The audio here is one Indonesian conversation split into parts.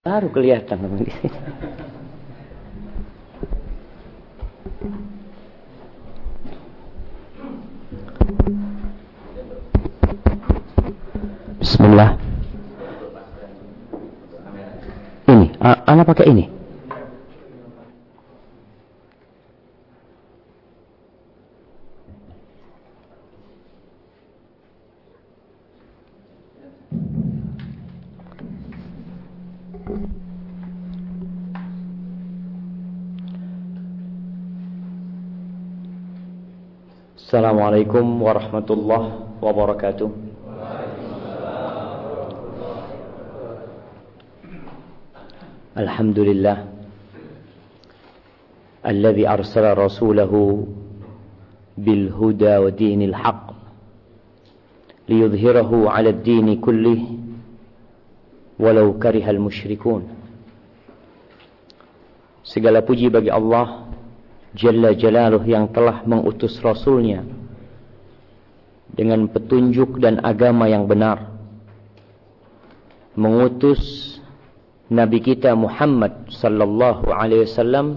Baru kelihatan di sini. Bismillah. Ini, ana pakai ini. Assalamualaikum warahmatullahi wabarakatuh. Alhamdulillah alladzi arsala rasulahu bil huda wa dinil haqq liyudhhirahu 'ala ad-din kullih walau karihal musyrikun. Segala puji bagi Allah Jalla Jalaluh yang telah mengutus Rasulnya dengan petunjuk dan agama yang benar, mengutus Nabi kita Muhammad sallallahu alaihi wasallam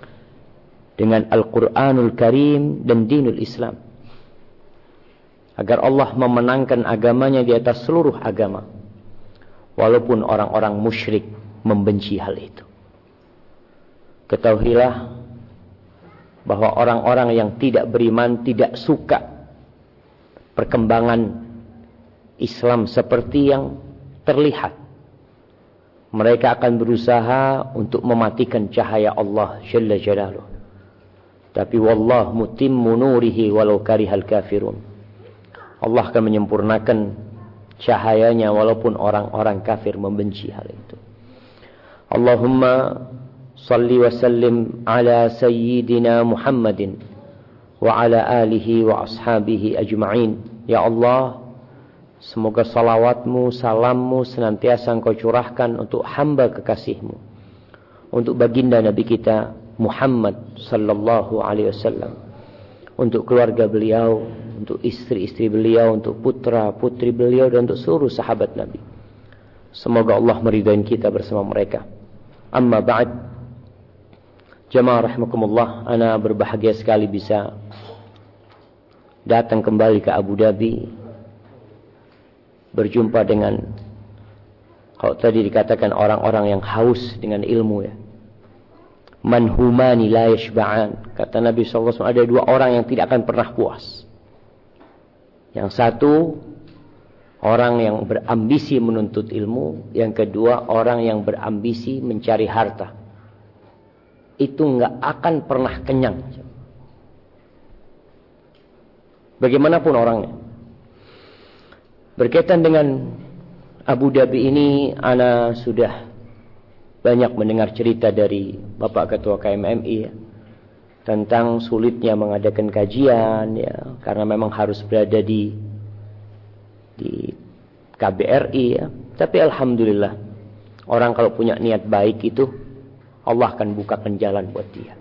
dengan Al-Quranul Karim dan Dinul Islam, agar Allah memenangkan agamanya di atas seluruh agama, walaupun orang-orang musyrik membenci hal itu. Ketahuilah bahwa orang-orang yang tidak beriman tidak suka perkembangan Islam seperti yang terlihat. Mereka akan berusaha untuk mematikan cahaya Allah Jalla Jalaluh. Tapi wallahu mutimmu nurihi walau karihal kafirun. Allah akan menyempurnakan cahayanya walaupun orang-orang kafir membenci hal itu. Allahumma salli wa sallim ala sayyidina Muhammadin wa ala alihi wa ashabihi ajma'in. Ya Allah, semoga salawatmu, salammu senantiasa engkau curahkan untuk hamba kekasihmu, untuk baginda Nabi kita Muhammad sallallahu alaihi wasallam, untuk keluarga beliau, untuk istri-istri beliau, untuk putra-putri beliau, dan untuk seluruh sahabat Nabi. Semoga Allah meridai kita bersama mereka. Amma ba'd. Jamaah rahimakumullah, ana berbahagia sekali bisa datang kembali ke Abu Dhabi, berjumpa dengan, kalau tadi dikatakan orang-orang yang haus dengan ilmu ya. Manhumani la yashba'an. Kata Nabi SAW, ada dua orang yang tidak akan pernah puas. Yang satu, orang yang berambisi menuntut ilmu. Yang kedua, orang yang berambisi mencari harta. Itu enggak akan pernah kenyang. Bagaimanapun orangnya. Berkaitan dengan Abu Dhabi ini, ana sudah banyak mendengar cerita dari Bapak Ketua KMMI ya, tentang sulitnya mengadakan kajian ya, karena memang harus berada di KBRI ya. Tapi alhamdulillah, orang kalau punya niat baik itu Allah akan bukakan jalan buat dia.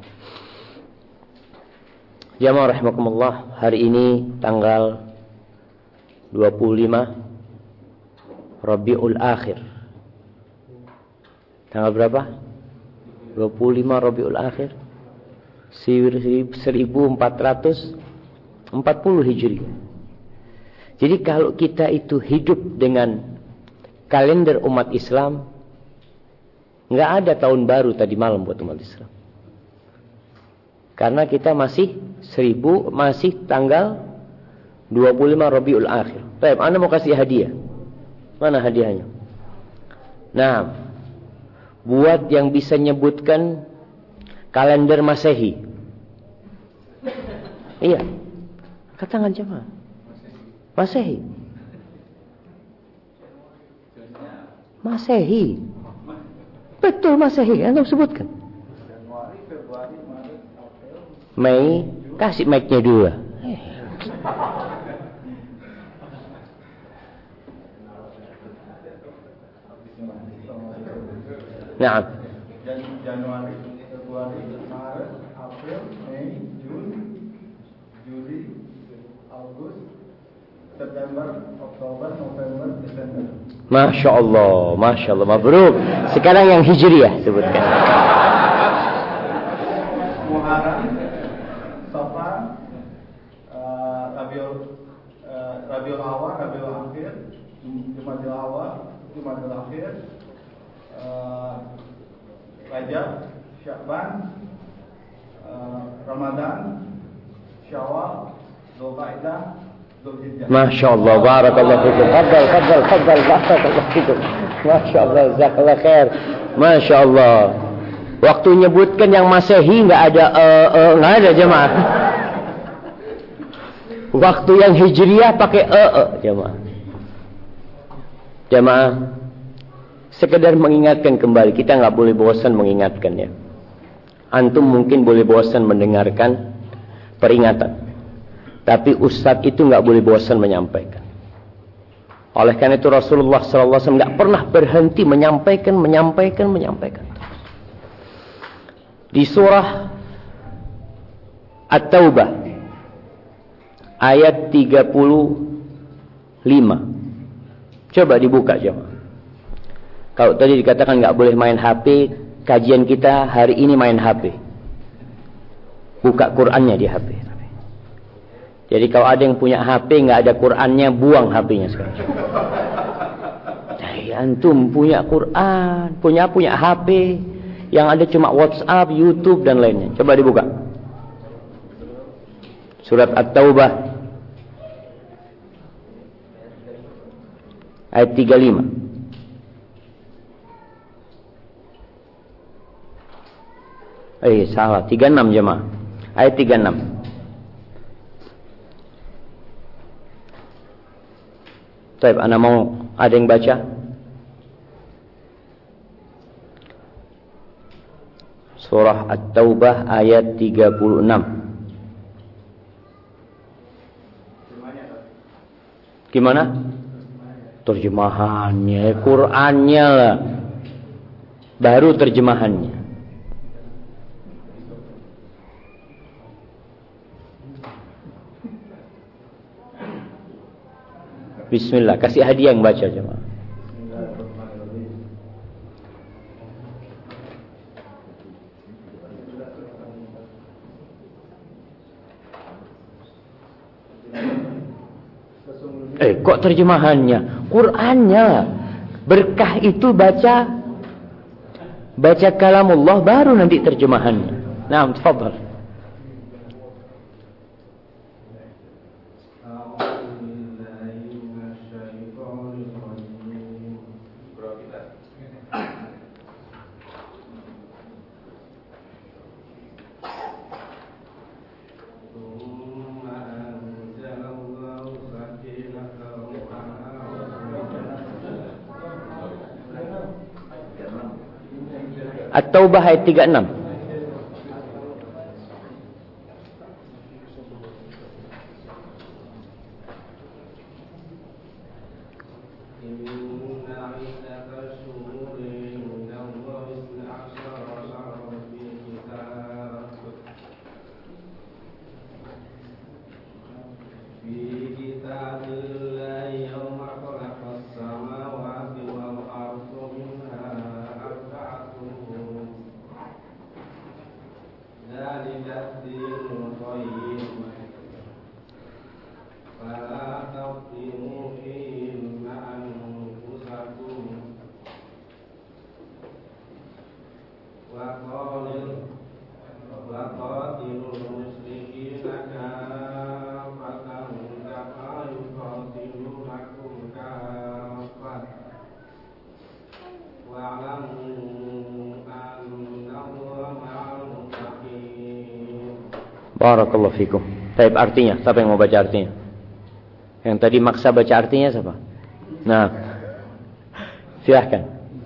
Jamaah rahimakumullah, hari ini tanggal 25 Rabiul Akhir. Tanggal berapa? 25 Rabiul Akhir 1440 Hijri. Jadi kalau kita itu hidup dengan kalender umat Islam, nggak ada tahun baru tadi malam buat umat Islam. Karena kita masih tanggal 25 Rabiul Akhir. Baik, Anda mau kasih hadiah. Mana hadiahnya? Nah, buat yang bisa nyebutkan kalender Masehi. Iya. Katakan coba. Masehi. Masehi. Betul Masehi, Anda sebutkan. Mei, kasih mic-nya dulu. Nah. Januari, Februari, Maret, April, Mei, Juni, Juli, Agustus, September, Oktober, November, Desember. Masya Allah, mabruk. Sekarang yang Hijriah sebutkan. Muharram, Safar, Rabiul Awal, Rabiul Akhir, Jumadil Awal, Jumadil Akhir, Rajab, Sya'ban, Ramadan, Syawal, Dzulqa'dah, Dzulhijjah. Masya Allah, barakallahu fikum. Fadal, barakallahu fikum. Masya Allah, jazakallah khair. Masya Allah. Waktu nyebutkan yang Masehi nggak ada jemaah. Waktu yang Hijriah pakai jemaah. Jemaah, sekedar mengingatkan kembali, kita nggak boleh bosan mengingatkan ya. Antum mungkin boleh bosan mendengarkan peringatan, tapi ustadz itu nggak boleh bosan menyampaikan. Oleh karena itu Rasulullah SAW nggak pernah berhenti menyampaikan. Di surah At-Taubah ayat 35, coba dibuka jemaah. Kalau tadi dikatakan nggak boleh main HP, kajian kita hari ini main HP. Buka Qur'annya di HP. Jadi kalau ada yang punya HP nggak ada Qur'annya, buang HP-nya sekarang. Jadi antum punya Qur'an, punya HP, yang ada cuma WhatsApp, YouTube dan lainnya. Coba dibuka. Surat At-Taubah ayat 35. Salah, 36 jemaah. Ayat 36. Baik, ana mau ada yang baca? Surah At-Taubah ayat 36. Gimana? Terjemahannya, Qur'annya lah. Baru terjemahannya. Bismillah, kasih hadiah yang baca jemaah. Kok terjemahannya? Qur'annya. Berkah itu baca kalamullah, baru nanti terjemahannya. Nah, tafadhal. At-Taubah ayat 36. Barakallahu fikum. Baik, artinya, siapa yang mau baca artinya? Yang tadi maksa baca artinya siapa? Nah, silahkan.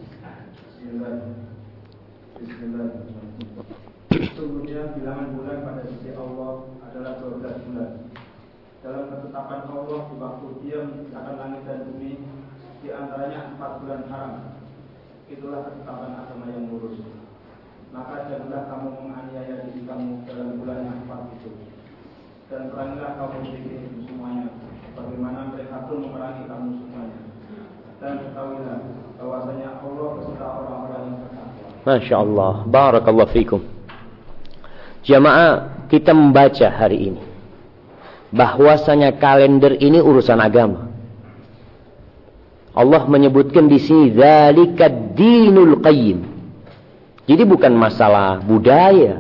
Sesungguhnya bilangan bulan pada sisi Allah adalah 12 bulan. Dalam ketetapan Allah di waktu Dia menciptakan langit dan bumi, di antaranya 4 bulan haram. Itulah ketetapan agama yang lurus. Maka janganlah kamu menganiaya diri kamu dalam bulan yang 4 itu. Dan perangilah kaum musyrikin itu semuanya, bagaimana mereka pun memerangi kamu semuanya. Dan ketahuilah bahwasanya Allah beserta orang-orang Masya Allah. Barakallahu fikum. Jamaah, kita membaca hari ini bahwasanya kalender ini urusan agama. Allah menyebutkan di sini dzalika dinul qayyim. Jadi bukan masalah budaya.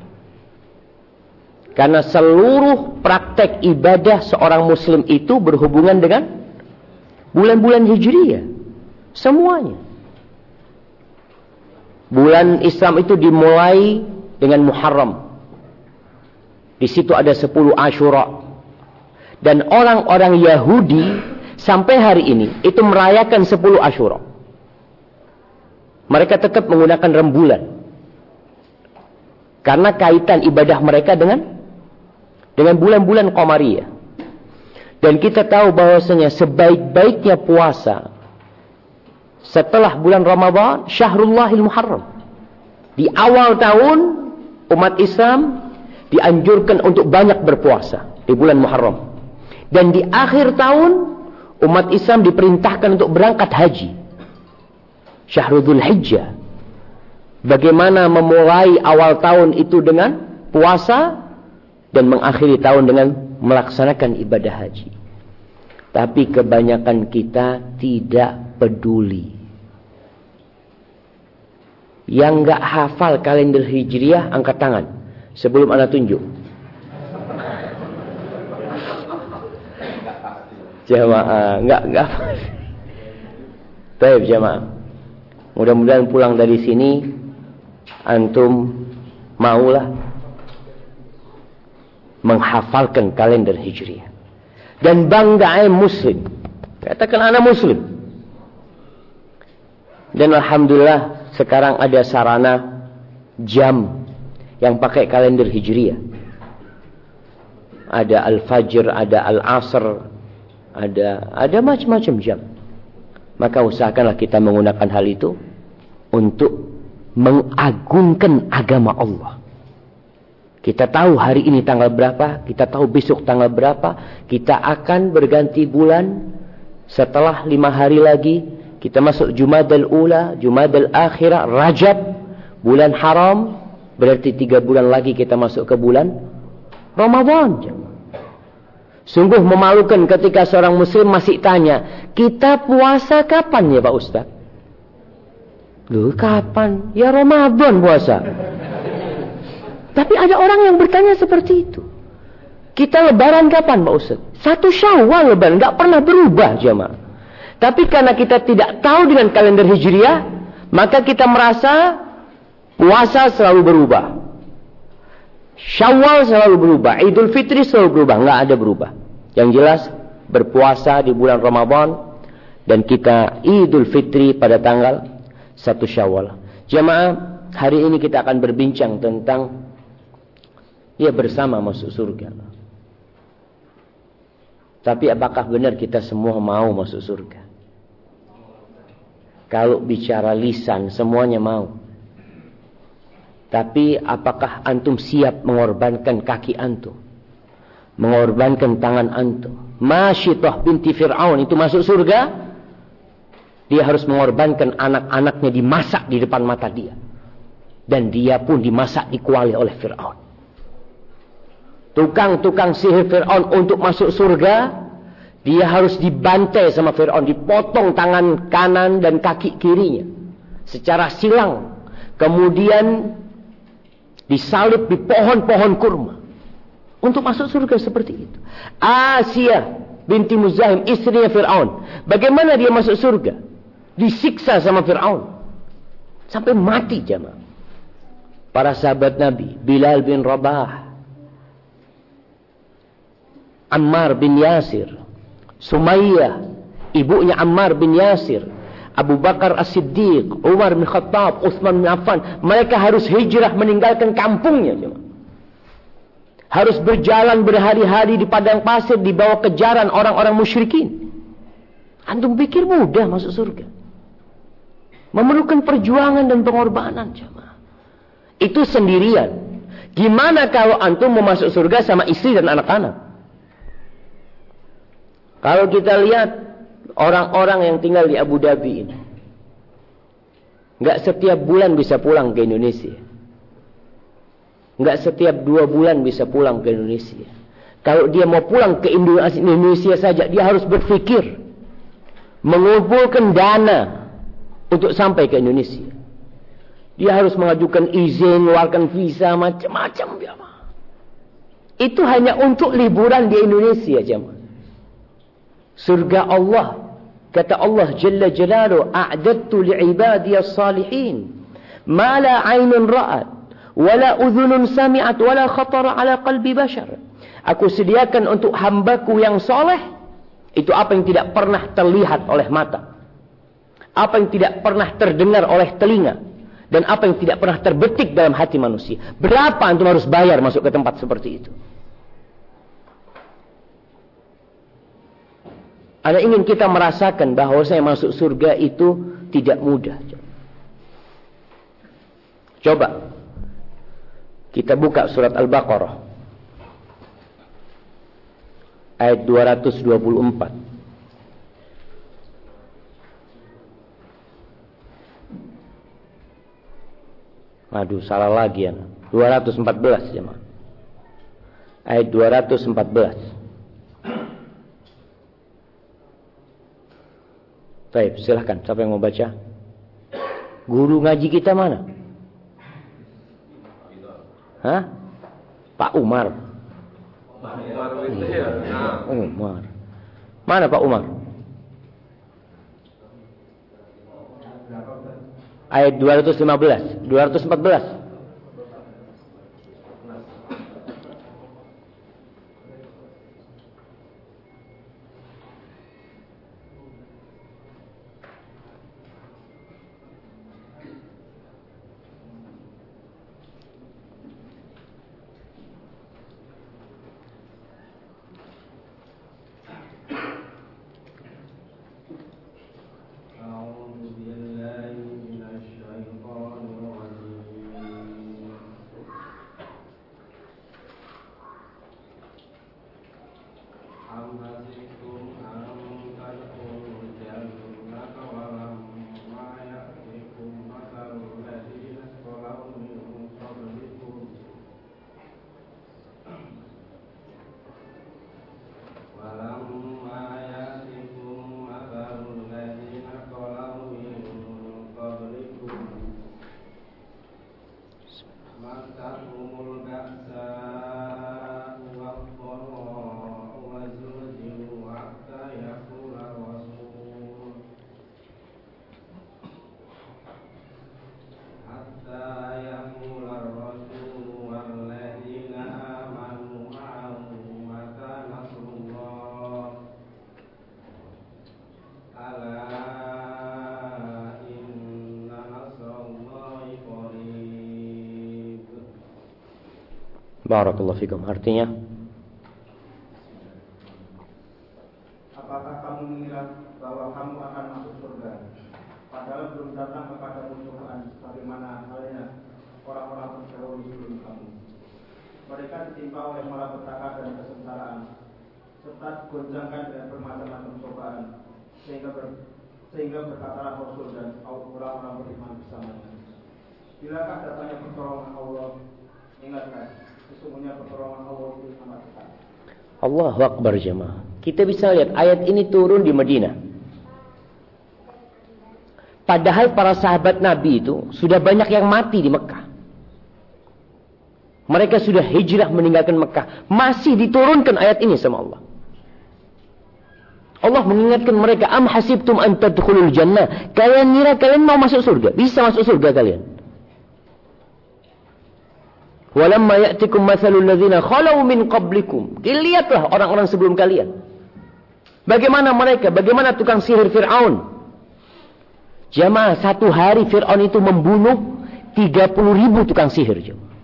Karena seluruh praktek ibadah seorang muslim itu berhubungan dengan bulan-bulan Hijriyah. Semuanya. Bulan Islam itu dimulai dengan Muharram. Di situ ada 10 Asyura. Dan orang-orang Yahudi sampai hari ini itu merayakan 10 Asyura. Mereka tetap menggunakan rembulan. Karena kaitan ibadah mereka dengan bulan-bulan Qamariyah. Dan kita tahu bahwasanya sebaik-baiknya puasa setelah bulan Ramadan, Syahrullahil Muharram. Di awal tahun umat Islam dianjurkan untuk banyak berpuasa di bulan Muharram. Dan di akhir tahun umat Islam diperintahkan untuk berangkat haji. Syahrul Hijjah. Bagaimana memulai awal tahun itu dengan puasa dan mengakhiri tahun dengan melaksanakan ibadah haji. Tapi kebanyakan kita tidak peduli. Yang enggak hafal kalender Hijriah angkat tangan sebelum ana tunjuk. Jamaah, enggak. Baik jamaah. Mudah-mudahan pulang dari sini antum maulah menghafalkan kalender Hijriah dan bangga muslim. Katakan anak muslim. Dan alhamdulillah sekarang ada sarana jam yang pakai kalender Hijriah. Ada Al-Fajr, ada Al-Asr, ada macam-macam jam. Maka usahakanlah kita menggunakan hal itu untuk mengagungkan agama Allah. Kita tahu hari ini tanggal berapa, kita tahu besok tanggal berapa, kita akan berganti bulan. Setelah 5 hari lagi kita masuk Jumadal Ula, Jumadal Akhirah, Rajab, bulan haram. Berarti 3 bulan lagi kita masuk ke bulan Ramadan. Sungguh memalukan ketika seorang muslim masih tanya, kita puasa kapan ya Pak Ustaz? Loh kapan? Ya Ramadan puasa. Tapi ada orang yang bertanya seperti itu. Kita lebaran kapan Pak Ustaz? 1 Syawal lebaran, gak pernah berubah jemaah. Tapi karena kita tidak tahu dengan kalender Hijriah, maka kita merasa puasa selalu berubah. Syawal selalu berubah, Idul Fitri selalu berubah, nggak ada berubah. Yang jelas berpuasa di bulan Ramadan dan kita Idul Fitri pada tanggal 1 Syawal. Jemaah, hari ini kita akan berbincang tentang bersama masuk surga. Tapi apakah benar kita semua mau masuk surga? Kalau bicara lisan semuanya mau. Tapi apakah antum siap mengorbankan kaki antum? Mengorbankan tangan antum? Masyitah binti Fir'aun itu masuk surga. Dia harus mengorbankan anak-anaknya dimasak di depan mata dia. Dan dia pun dimasak dikuali oleh Fir'aun. Tukang-tukang sihir Fir'aun untuk masuk surga, dia harus dibantai sama Fir'aun. Dipotong tangan kanan dan kaki kirinya secara silang. Kemudian disalib di pohon-pohon kurma untuk masuk surga seperti itu. Asia binti Muzahim, istrinya Fir'aun, bagaimana dia masuk surga? Disiksa sama Fir'aun sampai mati jemaah. Para sahabat Nabi, Bilal bin Rabah, Ammar bin Yasir, Sumayyah ibunya Ammar bin Yasir, Abu Bakar As-Siddiq, Umar bin Khattab, Utsman bin Affan, mereka harus hijrah meninggalkan kampungnya. Harus berjalan berhari-hari di padang pasir di bawah kejaran orang-orang musyrikin. Antum pikir mudah masuk surga? Memerlukan perjuangan dan pengorbanan jemaah. Itu sendirian. Gimana kalau antum mau masuk surga sama istri dan anak-anak? Kalau kita lihat orang-orang yang tinggal di Abu Dhabi ini, Nggak setiap bulan bisa pulang ke Indonesia. Nggak setiap 2 bulan bisa pulang ke Indonesia. Kalau dia mau pulang ke Indonesia saja, dia harus berpikir mengumpulkan dana untuk sampai ke Indonesia. Dia harus mengajukan izin, mengeluarkan visa, macam-macam. Itu hanya untuk liburan di Indonesia, jemaah. Surga Allah, kata Allah Jalla Jalaluhu, a'dadtu li'ibadiyas salihin ma la 'ainun ra'at wala udhunun sami'at wala khatara 'ala qalbi bashar. Aku sediakan untuk hambaku yang soleh itu apa yang tidak pernah terlihat oleh mata, apa yang tidak pernah terdengar oleh telinga, dan apa yang tidak pernah terbetik dalam hati manusia. Berapa antum harus bayar masuk ke tempat seperti itu? Anda ingin kita merasakan bahwasanya masuk surga itu tidak mudah. Coba kita buka surat Al-Baqarah ayat 224. Aduh, salah lagi ya. 214 jemaah. Ayat 214. Baik, silahkan. Siapa yang mau baca? Guru ngaji kita mana? Hah? Pak Umar. Umar. Mana Pak Umar? Ayat 215, 214. Barakallahu fikum. Artinya, apakah kamu mengira bahwa kamu akan masuk surga padahal belum datang kepadamu cobaan sebagaimana halnya orang-orang terdahulu sebelum kamu? Mereka ditimpa oleh malapetaka dan kesengsaraan serta digoncangkan dengan bermacam-macam cobaan sehingga berkatalah Rasul dan orang-orang beriman bersamanya, bilakah datangnya pertolongan Allah? Ingatlah, sesungguhnya pertolongan Allah itu sangat dekat. Allahu Akbar jemaah. Kita bisa lihat ayat ini turun di Madinah. Padahal para sahabat Nabi itu sudah banyak yang mati di Mekah. Mereka sudah hijrah meninggalkan Mekah. Masih diturunkan ayat ini sama Allah. Allah mengingatkan mereka, am hasibtum an tadkhulul jannah. Kalian kira kalian mau masuk surga? Bisa masuk surga kalian. Walamma ya'tikum mathalul ladzina khalau min qablikum. Dilihatlah orang-orang sebelum kalian. Bagaimana mereka? Bagaimana tukang sihir Fir'aun? Jamaah, satu hari Fir'aun itu membunuh 30.000 tukang sihir. Jamaah.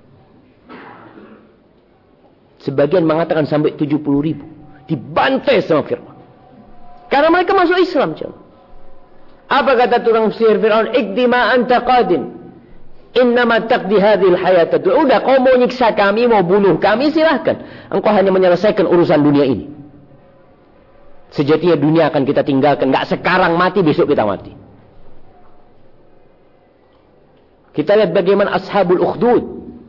Sebagian mengatakan sampai 70.000. Dibantai sama Fir'aun. Karena mereka masuk Islam. Jamaah. Apa kata tukang sihir Fir'aun? Iqdi ma anta qadin. Innama taqdi hadhil hayata. Udah, kau mau nyiksa kami, mau bunuh kami, silahkan. Engkau hanya menyelesaikan urusan dunia ini. Sejatinya dunia akan kita tinggalkan. Gak sekarang mati, besok kita mati. Kita lihat bagaimana Ashabul Ukhdud.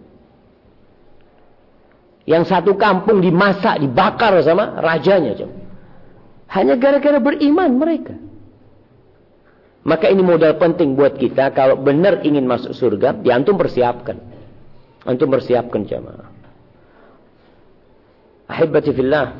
Yang satu kampung dimasak, dibakar sama rajanya. Hanya gara-gara beriman mereka. Maka ini modal penting buat kita. Kalau benar ingin masuk surga, ya antum persiapkan. Antum persiapkan jamaah. Ahibati fillah.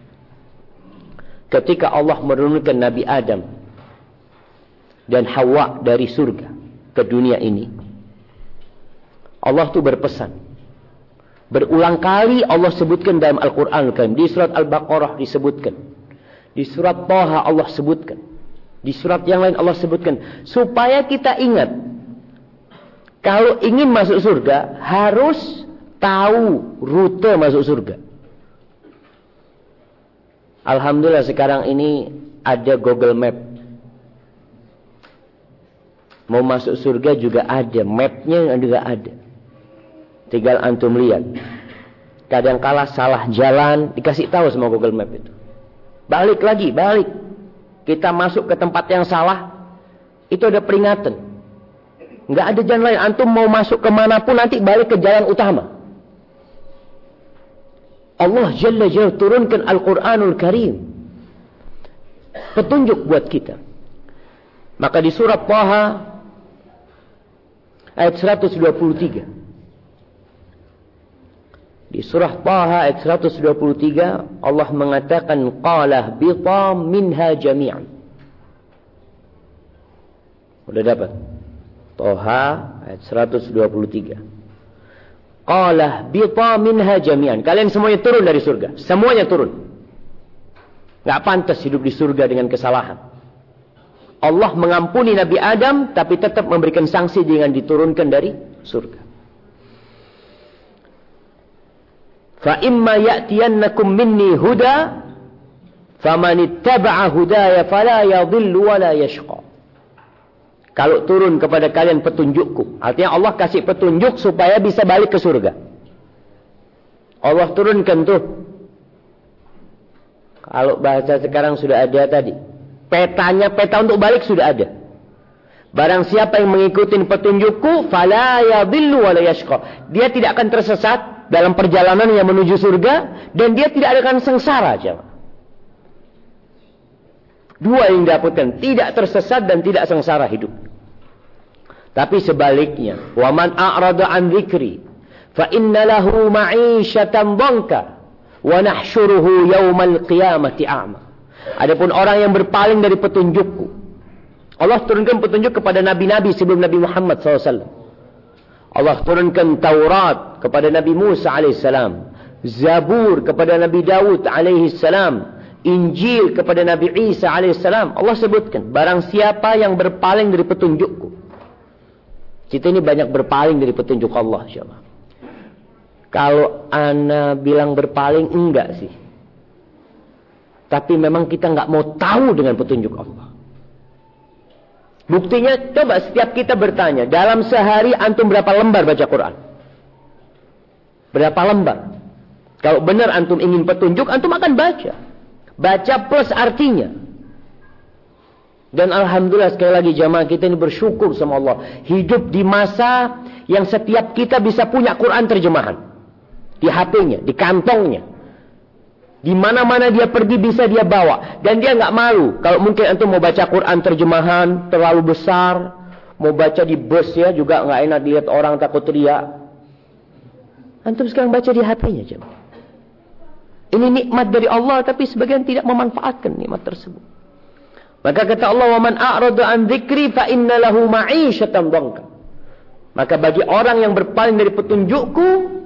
Ketika Allah menurunkan Nabi Adam dan Hawa dari surga ke dunia ini, Allah tuh berpesan. Berulang kali Allah sebutkan dalam Al-Quran. Di surat Al-Baqarah disebutkan. Di surat Taha Allah sebutkan. Di surat yang lain Allah sebutkan. Supaya kita ingat. Kalau ingin masuk surga, harus tahu rute masuk surga. Alhamdulillah sekarang ini ada Google Map. Mau masuk surga juga ada. Mapnya juga ada. Tinggal antum lihat. Kadangkala salah jalan, dikasih tahu sama Google Map itu. Balik lagi, balik. Kita masuk ke tempat yang salah, itu ada peringatan. Nggak ada jalan lain. Antum mau masuk kemanapun nanti balik ke jalan utama. Allah Jalla Jalla turunkan Al-Quranul Karim. Petunjuk buat kita. Maka di surat Taha ayat 123. Di surah Taha ayat 123 Allah mengatakan qala bita minha jami'an. Udah dapat? Taha ayat 123. Qala bita minha jami'an. Kalian semuanya turun dari surga. Semuanya turun. Enggak pantas hidup di surga dengan kesalahan. Allah mengampuni Nabi Adam tapi tetap memberikan sanksi dengan diturunkan dari surga. Fa imma ya'tiyannakum minni huda faman ittaba'a hudaya fala yadhillu wa la yashqa. Kalau turun kepada kalian petunjukku, artinya Allah kasih petunjuk supaya bisa balik ke surga. Allah turunkan tuh. Kalau bahasa sekarang sudah ada tadi. Petanya, peta untuk balik sudah ada. Barang siapa yang mengikuti petunjukku fala yadhillu wa la yashqa. Dia tidak akan tersesat dalam perjalanan yang menuju surga dan dia tidak akan sengsara. Dua yang didapatkan, tidak tersesat dan tidak sengsara hidup. Tapi sebaliknya, wa man a'rada an dzikri fa inna lahu ma'isyatan dhanka wa nahsyuruhu yaumal qiyamati a'ma. Adapun orang yang berpaling dari petunjukku, Allah turunkan petunjuk kepada nabi-nabi sebelum Nabi Muhammad SAW. Allah turunkan Taurat kepada Nabi Musa alaihissalam, Zabur kepada Nabi Daud alaihissalam, Injil kepada Nabi Isa alaihissalam. Allah sebutkan, barang siapa yang berpaling dari petunjukku. Kita ini banyak berpaling dari petunjuk Allah. Kalau ana bilang berpaling, enggak sih. Tapi memang kita enggak mau tahu dengan petunjuk Allah. Buktinya, coba setiap kita bertanya, dalam sehari antum berapa lembar baca Quran? Berapa lembar? Kalau benar antum ingin petunjuk, antum akan baca. Baca plus artinya. Dan alhamdulillah sekali lagi jamaah kita ini bersyukur sama Allah. Hidup di masa yang setiap kita bisa punya Quran terjemahan. Di HP-nya, di kantongnya. Di mana-mana dia pergi bisa dia bawa. Dan dia nggak malu. Kalau mungkin antum mau baca Quran terjemahan terlalu besar. Mau baca di bus ya juga nggak enak dilihat orang takut teriak. Antum sekarang baca di HP-nya. Ini nikmat dari Allah tapi sebagian tidak memanfaatkan nikmat tersebut. Maka kata Allah, "Wa man a'rada an dzikri fa inna lahu ma'isyatan dhanka." Maka bagi orang yang berpaling dari petunjukku,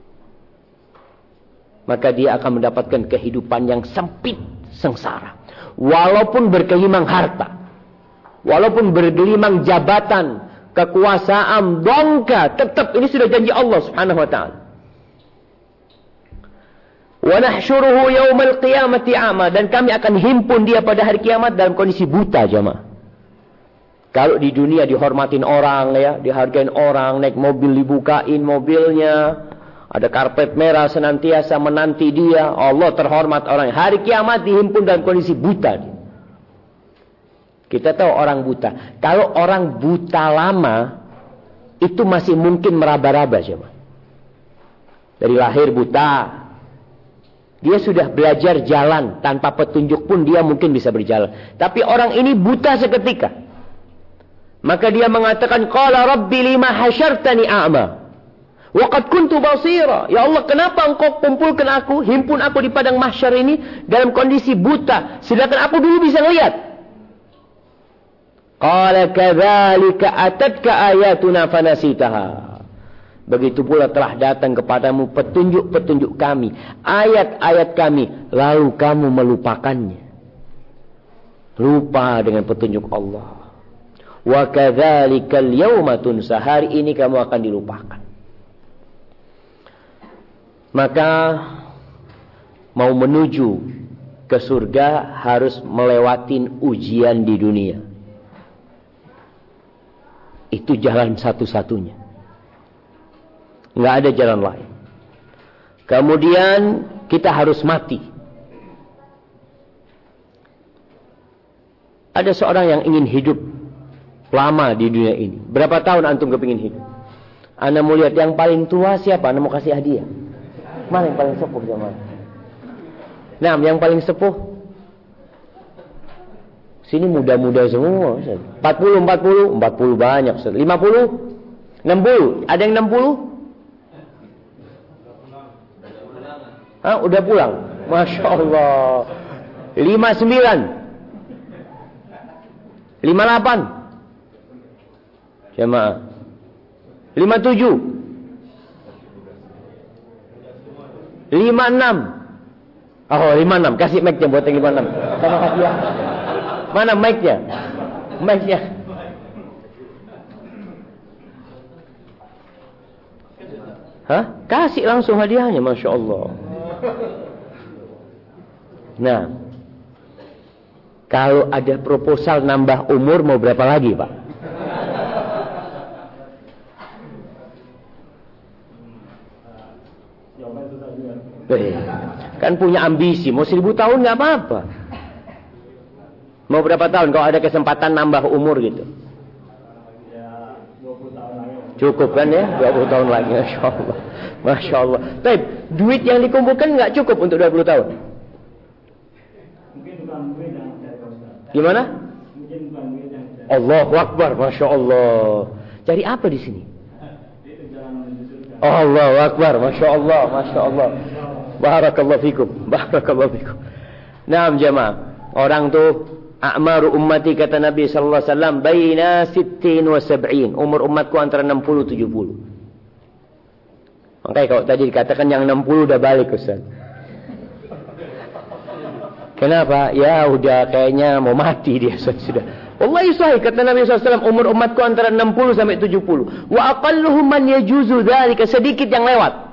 maka dia akan mendapatkan kehidupan yang sempit, sengsara. Walaupun bergelimang harta, walaupun bergelimang jabatan, kekuasaan, dongka, tetap ini sudah janji Allah Subhanahu wa taala. Wa nahsyuruhu yaumal qiyamati a'ma, dan kami akan himpun dia pada hari kiamat dalam kondisi buta, jemaah. Kalau di dunia dihormatin orang ya, dihargain orang, naik mobil dibukain mobilnya, ada karpet merah senantiasa menanti dia. Allah terhormat orang. Hari kiamat dihimpun dalam kondisi buta. Kita tahu orang buta. Kalau orang buta lama, itu masih mungkin meraba-raba coba. Dari lahir buta, dia sudah belajar jalan tanpa petunjuk pun dia mungkin bisa berjalan. Tapi orang ini buta seketika. Maka dia mengatakan, qala rabbi lima hasyartani a'ma wa qad kuntu basira. Ya Allah, kenapa engkau kumpulkan aku, himpun aku di padang mahsyar ini dalam kondisi buta, sedangkan aku dulu bisa melihat. Qala kadzalika atatka ayatuna fanasitaha. Begitu pula telah datang kepadamu petunjuk-petunjuk kami, ayat-ayat kami, lalu kamu melupakannya. Lupa dengan petunjuk Allah. Wa kadzalikal yauma tunsa, hari ini kamu akan dilupakan. Maka mau menuju ke surga harus melewatin ujian di dunia. Itu jalan satu-satunya. Nggak ada jalan lain. Kemudian kita harus mati. Ada seorang yang ingin hidup lama di dunia ini. Berapa tahun antum kepingin hidup? Anda mau lihat yang paling tua siapa? Anda mau kasih hadiah? Mana yang paling sepuh zaman? Nah, yang paling sepuh. Sini muda-muda semua. 40 banyak. 50? 60? Ada yang 60? Hah, udah pulang? Masya Allah. 59 58 Jemaah 57 56 Oh 56, kasih mic-nya buat yang 56 sama hadiah. Mana mic-nya? Mic-nya Hah? Kasih langsung hadiahnya, Masya Allah. Nah, kalau ada proposal nambah umur mau berapa lagi, Pak? Kan punya ambisi, mau 1000 tahun nggak apa-apa. Mau berapa tahun kalau ada kesempatan nambah umur gitu? Ya, 20 tahun lagi. Cukup kan ya? 20 tahun lagi, Masya Allah. Masya Allah. Tapi duit yang dikumpulkan nggak cukup untuk 20 tahun. Mungkin bukan duit yang cari Ustaz. Gimana? Mungkin bukan duit yang cari. Allahu Akbar, Masya Allah. Cari apa di sini? Itu jalan menuju surga. Allahu Akbar, Masya Allah, Masya Allah. Barakallahu fikum, barakallahu fikum. Nah, jemaah, orang tuh a'maru ummati kata Nabi sallallahu alaihi wasallam baina 60 wa 70. Umur umatku antara 60 70. Makanya kalau tadi dikatakan yang 60 udah balik, Ustaz. Kenapa? Ya udah kayaknya mau mati dia sudah. Wallahi sahih kata Nabi SAW, umur umatku antara 60 sampai 70. Wa aqalluhum man yajuzu dzalika, sedikit yang lewat.